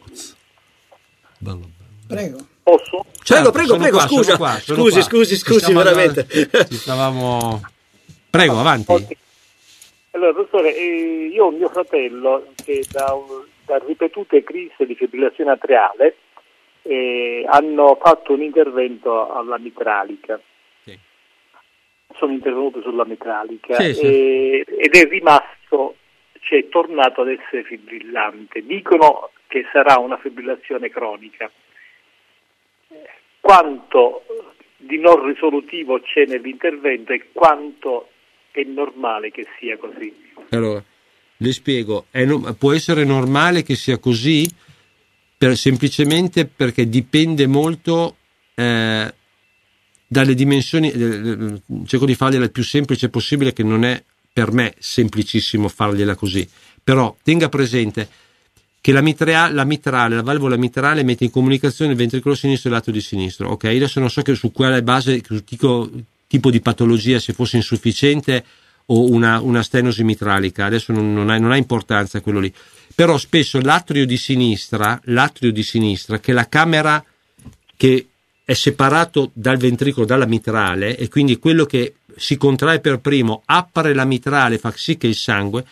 Prego. Posso? Certo, prego, prego, qua, scusa. qua, scusi, qua. scusi, scusi, Ci veramente. Ci stavamo... Prego, avanti. Okay. Allora, professore, eh, io ho mio fratello che da, un, da ripetute crisi di fibrillazione atriale eh, hanno fatto un intervento alla mitralica. Sì. Sono intervenuto sulla mitralica sì, sì. Eh, ed è rimasto, cioè è tornato ad essere fibrillante. Dicono che sarà una fibrillazione cronica. Quanto di non risolutivo c'è nell'intervento e quanto è normale che sia così? Allora, le spiego, è no, può essere normale che sia così per, semplicemente perché dipende molto eh, dalle dimensioni, eh, cerco di fargliela il più semplice possibile, che non è per me semplicissimo fargliela così, però tenga presente che la, mitrea, la mitrale, la valvola mitrale mette in comunicazione il ventricolo sinistro e il lato di sinistro, ok? Adesso non so che su quale base, che tipo, tipo di patologia, se fosse insufficiente o una, una stenosi mitralica, adesso non, non, ha, non ha importanza quello lì, però spesso l'atrio di sinistra, l'atrio di sinistra, che è la camera che è separato dal ventricolo, dalla mitrale, e quindi quello che si contrae per primo, apre la mitrale, fa sì che il sangue,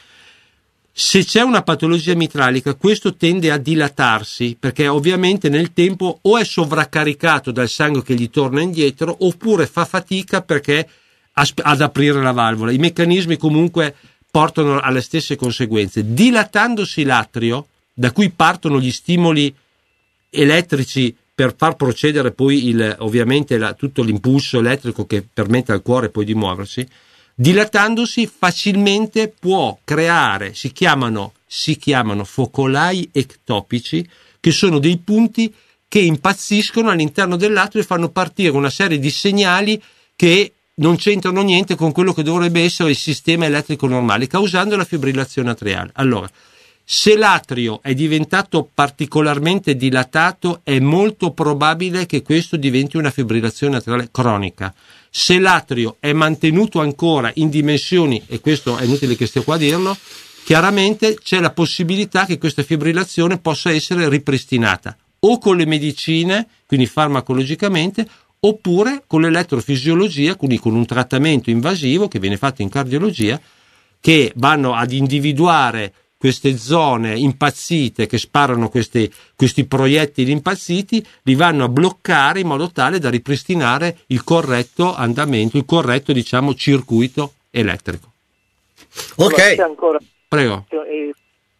se c'è una patologia mitralica, questo tende a dilatarsi, perché ovviamente nel tempo o è sovraccaricato dal sangue che gli torna indietro, oppure fa fatica perché ad aprire la valvola. I meccanismi comunque portano alle stesse conseguenze. Dilatandosi l'atrio, da cui partono gli stimoli elettrici per far procedere poi il, ovviamente la, tutto l'impulso elettrico che permette al cuore poi di muoversi, dilatandosi facilmente può creare, si chiamano, si chiamano focolai ectopici, che sono dei punti che impazziscono all'interno dell'atrio e fanno partire una serie di segnali che non c'entrano niente con quello che dovrebbe essere il sistema elettrico normale, causando la fibrillazione atriale. Allora, se l'atrio è diventato particolarmente dilatato, è molto probabile che questo diventi una fibrillazione atriale cronica. Se l'atrio è mantenuto ancora in dimensioni, e questo è inutile che stia qua a dirlo, chiaramente c'è la possibilità che questa fibrillazione possa essere ripristinata o con le medicine, quindi farmacologicamente, oppure con l'elettrofisiologia, quindi con un trattamento invasivo che viene fatto in cardiologia, che vanno ad individuare queste zone impazzite che sparano questi, questi proiettili impazziti, li vanno a bloccare in modo tale da ripristinare il corretto andamento, il corretto, diciamo, circuito elettrico. Ok. C'è ancora, prego. Eh,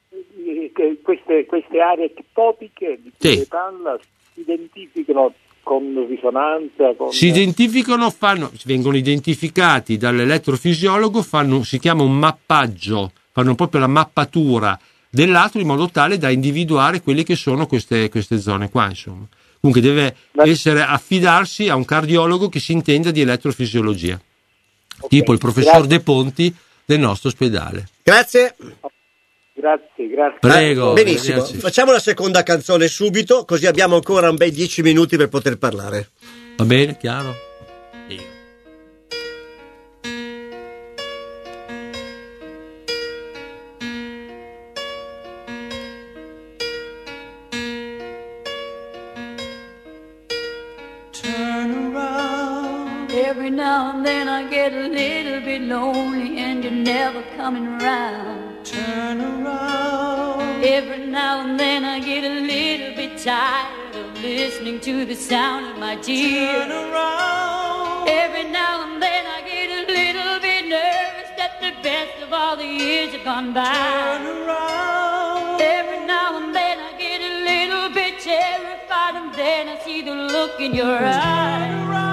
eh, queste, queste aree ectopiche di cui sì. parla si identificano con risonanza? Con... Si identificano, fanno, vengono identificati dall'elettrofisiologo, fanno, si chiama un mappaggio fanno proprio la mappatura dell'atro in modo tale da individuare quelle che sono queste, queste zone qua, insomma. Comunque deve essere affidarsi a un cardiologo che si intenda di elettrofisiologia, okay, tipo il professor grazie. De Ponti del nostro ospedale. Grazie. Grazie, grazie. Prego. Benissimo, grazie. Facciamo la seconda canzone subito, così abbiamo ancora un bei dieci minuti per poter parlare. Va bene, chiaro? Io. Every now and then I get a little bit lonely and you're never coming around. Turn around. Every now and then I get a little bit tired of listening to the sound of my tears. Turn around. Every now and then I get a little bit nervous that the best of all the years have gone by. Turn around. Every now and then I get a little bit terrified and then I see the look in your eyes. Turn around.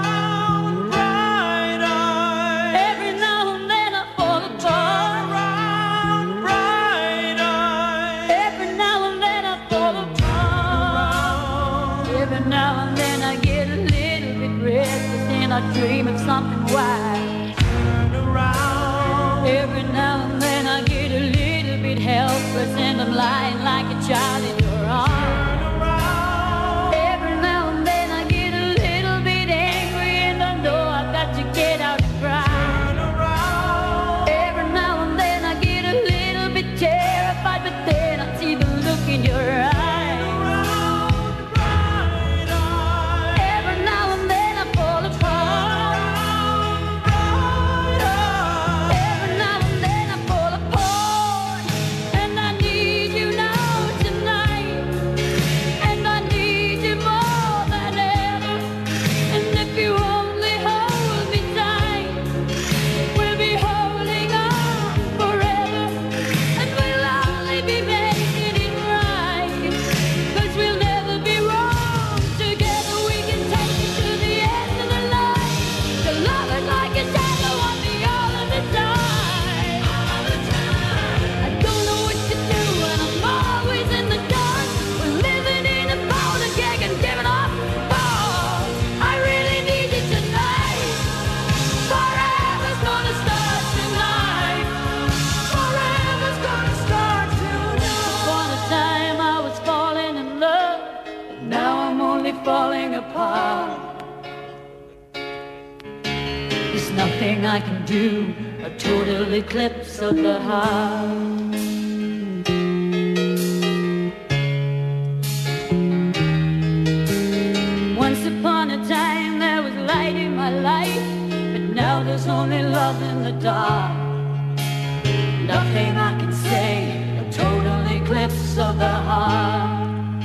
I dream of something wild. Turn around. Every now and then I get a little bit helpless and I'm lying like a child in your arms. Turn around. Every now and then I get a little bit angry and I know I've got to get out and cry. Turn around. Every now and then I get a little bit terrified, but then I see the look in your eyes. I can do a total eclipse of the heart. Once upon a time there was light in my life, but now there's only love in the dark. Nothing I can say, a total eclipse of the heart.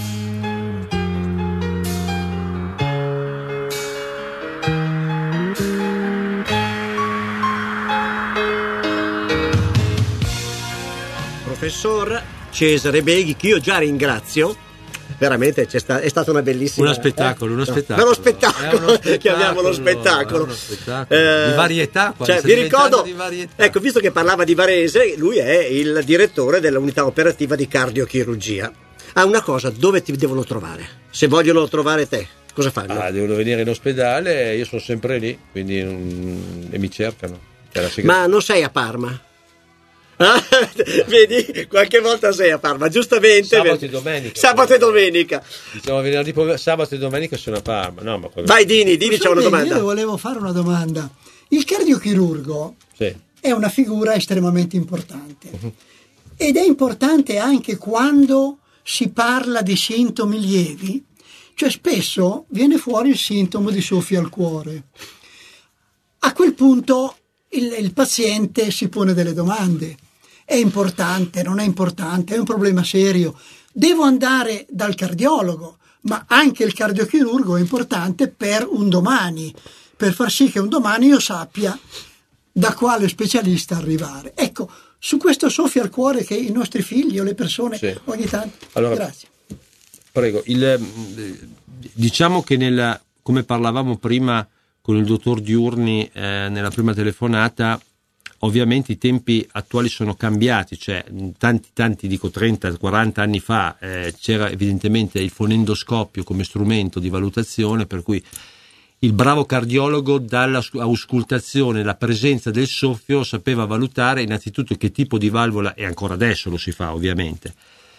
Professor Cesare Beghi, che io già ringrazio, veramente c'è sta, è stata una bellissima uno spettacolo, eh? uno spettacolo, uno spettacolo, uno spettacolo chiamiamolo spettacolo, uno spettacolo. Eh, di varietà, cioè, vi ricordo, ecco, visto che parlava di Varese, lui è il direttore dell'unità operativa di cardiochirurgia. Ah, una cosa, dove ti devono trovare? Se vogliono trovare te, cosa fanno? Ah, devono venire in ospedale, io sono sempre lì, quindi mm, e mi cercano. Ma non sei a Parma? Ah, vedi, qualche volta sei a Parma, giustamente. Sabato e domenica. Sabato e domenica. Diciamo venerdì, sabato e domenica sono a Parma. No, ma vai Dini, Dini c'è una domanda. Io volevo fare una domanda. Il cardiochirurgo sì. è una figura estremamente importante uh-huh. ed è importante anche quando si parla di sintomi lievi, cioè spesso viene fuori il sintomo di soffio al cuore. A quel punto il, il paziente si pone delle domande. È importante, non è importante, è un problema serio. Devo andare dal cardiologo, ma anche il cardiochirurgo è importante per un domani, per far sì che un domani io sappia da quale specialista arrivare. Ecco, su questo soffio al cuore che i nostri figli o le persone sì. ogni tanto... Allora, grazie. Prego, il, diciamo che nel, come parlavamo prima con il dottor Diurni eh, nella prima telefonata, ovviamente i tempi attuali sono cambiati, cioè tanti, tanti dico trenta quaranta anni fa eh, c'era evidentemente il fonendoscopio come strumento di valutazione, per cui il bravo cardiologo dall'auscultazione, la presenza del soffio, sapeva valutare innanzitutto che tipo di valvola, e ancora adesso lo si fa ovviamente.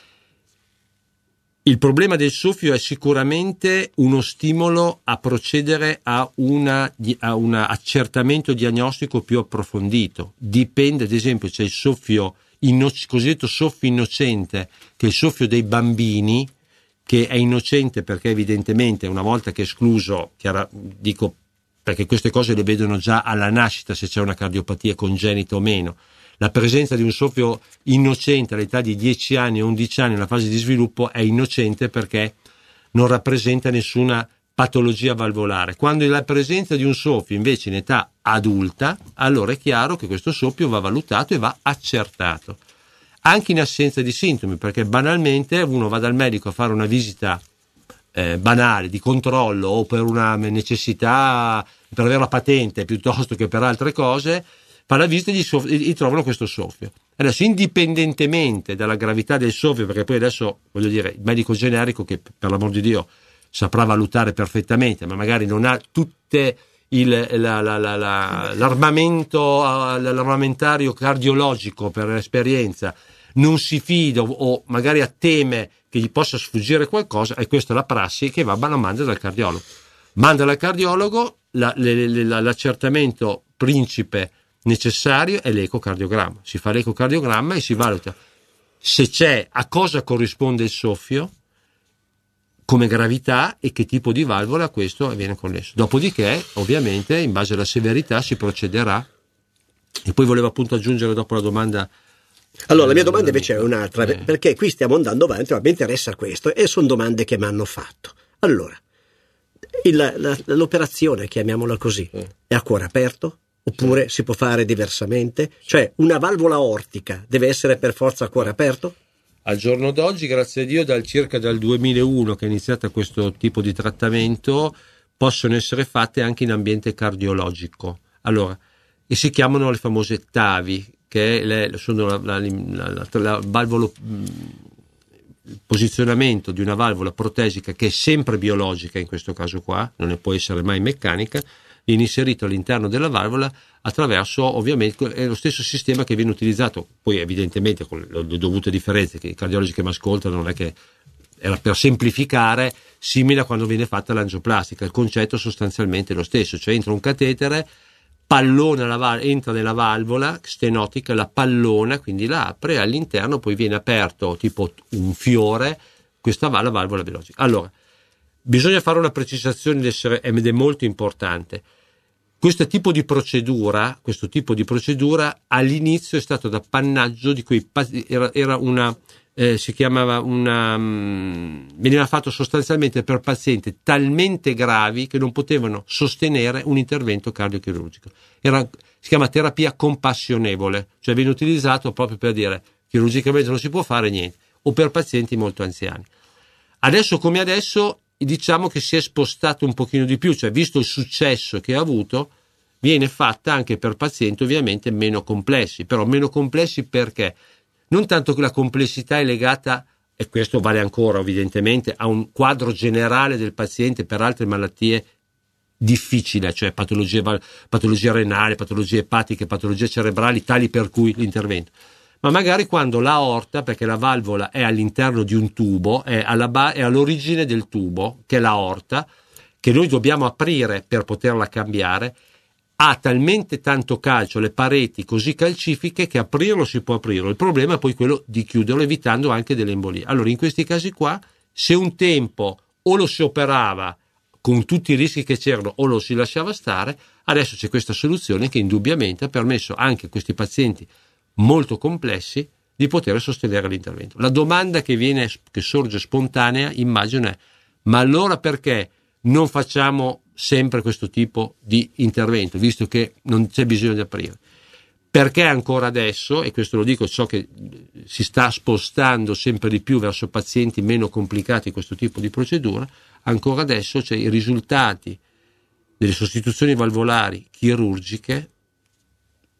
Il problema del soffio è sicuramente uno stimolo a procedere a una a un accertamento diagnostico più approfondito. Dipende, ad esempio, c'è il soffio innoc- cosiddetto soffio innocente, che è il soffio dei bambini, che è innocente perché evidentemente una volta che è escluso, chiara, dico perché queste cose le vedono già alla nascita se c'è una cardiopatia congenita o meno. La presenza di un soffio innocente all'età di dieci anni o undici anni nella fase di sviluppo è innocente perché non rappresenta nessuna patologia valvolare. Quando è la presenza di un soffio invece in età adulta, allora è chiaro che questo soffio va valutato e va accertato, anche in assenza di sintomi, perché banalmente uno va dal medico a fare una visita eh, banale di controllo o per una necessità, per avere la patente piuttosto che per altre cose, fa la visita e gli, soff- gli trovano questo soffio. Adesso, indipendentemente dalla gravità del soffio, perché poi adesso voglio dire il medico generico, che per l'amor di Dio saprà valutare perfettamente, ma magari non ha tutte il, la, la, la, la, l'armamento l'armamentario cardiologico per esperienza, non si fida o magari teme che gli possa sfuggire qualcosa, e questa è la prassi che va, ma la manda dal cardiologo. Manda dal cardiologo la, le, le, la, l'accertamento principe necessario è l'ecocardiogramma. Si fa l'ecocardiogramma e si valuta se c'è, a cosa corrisponde il soffio come gravità e che tipo di valvola questo viene connesso. Dopodiché, ovviamente, in base alla severità si procederà. E poi volevo appunto aggiungere dopo la domanda. Allora, la mia domanda invece è un'altra, eh. perché qui stiamo andando avanti, ma mi interessa questo, e sono domande che mi hanno fatto. Allora, il, la, l'operazione, chiamiamola così, eh. è a cuore aperto? Oppure si può fare diversamente? Cioè, una valvola aortica deve essere per forza a cuore aperto? Al giorno d'oggi, grazie a Dio, dal circa dal duemilauno che è iniziato questo tipo di trattamento, possono essere fatte anche in ambiente cardiologico. Allora, e si chiamano le famose T A V I, che le, sono la, la, la, la, la valvola, il posizionamento di una valvola protesica che è sempre biologica, in questo caso qua, non ne può essere mai meccanica, viene inserito all'interno della valvola attraverso, ovviamente, è lo stesso sistema che viene utilizzato, poi evidentemente con le dovute differenze, che i cardiologi che mi ascoltano non è che era per semplificare, simile a quando viene fatta l'angioplastica. Il concetto è sostanzialmente lo stesso, cioè entra un catetere, pallona la val- entra nella valvola stenotica, la pallona, quindi la apre, e all'interno poi viene aperto tipo un fiore questa la valvola biologica. Allora, bisogna fare una precisazione ed è molto importante. Questo tipo di procedura, questo tipo di procedura all'inizio è stato d'appannaggio di quei era, era una eh, si chiamava una mh, veniva fatto sostanzialmente per pazienti talmente gravi che non potevano sostenere un intervento cardiochirurgico. Era, si chiama terapia compassionevole, cioè viene utilizzato proprio per dire chirurgicamente non si può fare niente, o per pazienti molto anziani. Adesso come adesso diciamo che si è spostato un pochino di più, cioè visto il successo che ha avuto, viene fatta anche per pazienti ovviamente meno complessi, però meno complessi perché? Non tanto che la complessità è legata, e questo vale ancora evidentemente, a un quadro generale del paziente per altre malattie difficili, cioè patologie, patologie renali, patologie epatiche, patologie cerebrali, tali per cui l'intervento. Ma magari quando l'aorta, perché la valvola è all'interno di un tubo, è, alla ba- è all'origine del tubo, che è l'aorta, che noi dobbiamo aprire per poterla cambiare, ha talmente tanto calcio, le pareti così calcifiche, che aprirlo si può aprirlo. Il problema è poi quello di chiuderlo, evitando anche delle embolie. Allora, in questi casi qua, se un tempo o lo si operava con tutti i rischi che c'erano o lo si lasciava stare, adesso c'è questa soluzione che indubbiamente ha permesso anche a questi pazienti molto complessi di poter sostenere l'intervento. La domanda che viene, che sorge spontanea, immagino, è: ma allora perché non facciamo sempre questo tipo di intervento, visto che non c'è bisogno di aprire? Perché ancora adesso, e questo lo dico, so che si sta spostando sempre di più verso pazienti meno complicati questo tipo di procedura, ancora adesso cioè, i risultati delle sostituzioni valvolari chirurgiche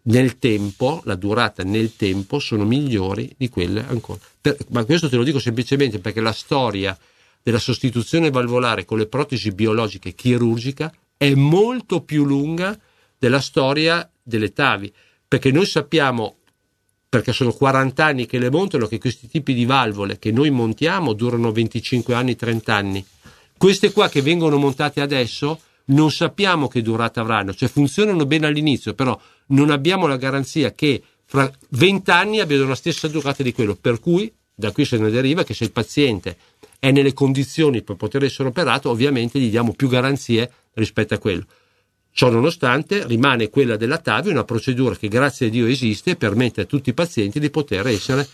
nel tempo, la durata nel tempo sono migliori di quelle ancora. Per, ma questo te lo dico semplicemente perché la storia della sostituzione valvolare con le protesi biologiche chirurgica è molto più lunga della storia delle T A V I, perché noi sappiamo, perché sono quaranta anni che le montano, che questi tipi di valvole che noi montiamo durano venticinque anni, trenta anni. Queste qua che vengono montate adesso non sappiamo che durata avranno, cioè funzionano bene all'inizio, però non abbiamo la garanzia che fra venti anni abbiano la stessa durata di quello, per cui da qui se ne deriva che se il paziente è nelle condizioni per poter essere operato, ovviamente gli diamo più garanzie rispetto a quello. Ciò nonostante rimane quella della T A V I, una procedura che grazie a Dio esiste e permette a tutti i pazienti di poter essere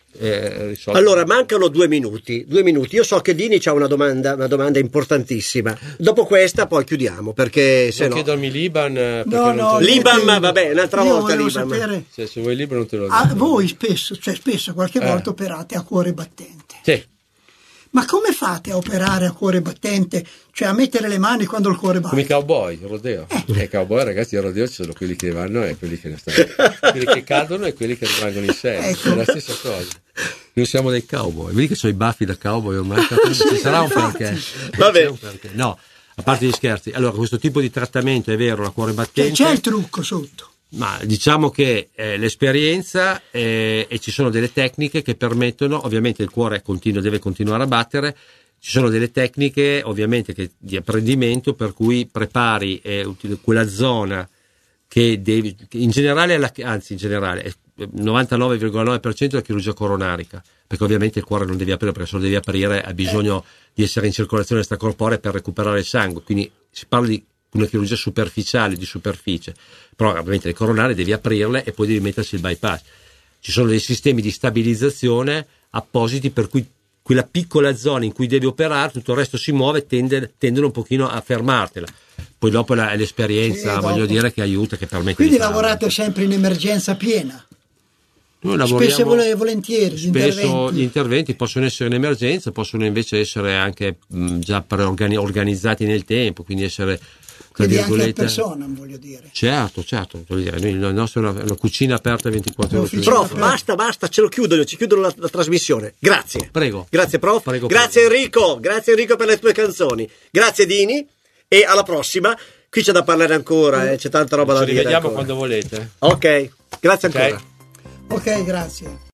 eh, risolti. Allora mancano due minuti, due minuti. Io so che Dini c'ha una domanda, una domanda importantissima. Dopo questa poi chiudiamo perché se no. Chiedo al Liban. No, no, L'Iban, ma vabbè, un'altra io volta volevo l'Iban. sapere, Se, se vuoi il libro non te lo dico. ah, voi spesso, cioè spesso qualche Eh. volta operate a cuore battente. Sì. Ma come fate a operare a cuore battente? Cioè a mettere le mani quando il cuore Come i batte? cowboy, il rodeo. Eh, cowboy, ragazzi, il rodeo ci sono quelli che vanno e quelli che ne stanno. Quelli che cadono e quelli che rimangono in serie. Ecco. È la stessa cosa. Noi siamo dei cowboy. Vedi che ho i baffi da cowboy ormai. Ci sarà un perché. Vabbè. C'è un perché. No, a parte gli scherzi. Allora, questo tipo di trattamento è vero, la cuore Cioè, battente. c'è il trucco sotto. Ma diciamo che eh, l'esperienza eh, e ci sono delle tecniche che permettono, ovviamente il cuore continua, deve continuare a battere, ci sono delle tecniche ovviamente che, di apprendimento per cui prepari eh, quella zona che devi, che in generale, la, anzi in generale, è novantanove virgola nove per cento è la chirurgia coronarica, perché ovviamente il cuore non devi aprire, perché se lo devi aprire ha bisogno di essere in circolazione extracorporea per recuperare il sangue, quindi si parla di una chirurgia superficiale, di superficie, però ovviamente le coronare devi aprirle e poi devi mettersi il bypass. Ci sono dei sistemi di stabilizzazione appositi per cui quella piccola zona in cui devi operare, tutto il resto si muove, tende, tendono un pochino a fermartela. Poi dopo la, l'esperienza, Sì, voglio dopo. dire, che aiuta, che permette Quindi di farlo. lavorate sempre in emergenza piena. Noi lavoriamo Spesso e vole- volentieri, gli spesso interventi. gli interventi possono essere in emergenza, possono invece essere anche mh, già preorgani- organizzati nel tempo, quindi essere tra Quindi anche a virgolette. persona, voglio dire. Certo, certo, voglio dire, noi, la nostra è una, una cucina aperta ventiquattro ore su L'ufficio- Prof, basta, basta, ce lo chiudono, ci chiudono la, la trasmissione. Grazie. Prego. Grazie prof. Prego, Grazie prego. Enrico, grazie Enrico per le tue canzoni. Grazie Dini e alla prossima. Qui c'è da parlare ancora, eh, c'è tanta roba Ci da dire. rivediamo ancora. quando volete. Ok, grazie Ok. ancora. Ok, grazie.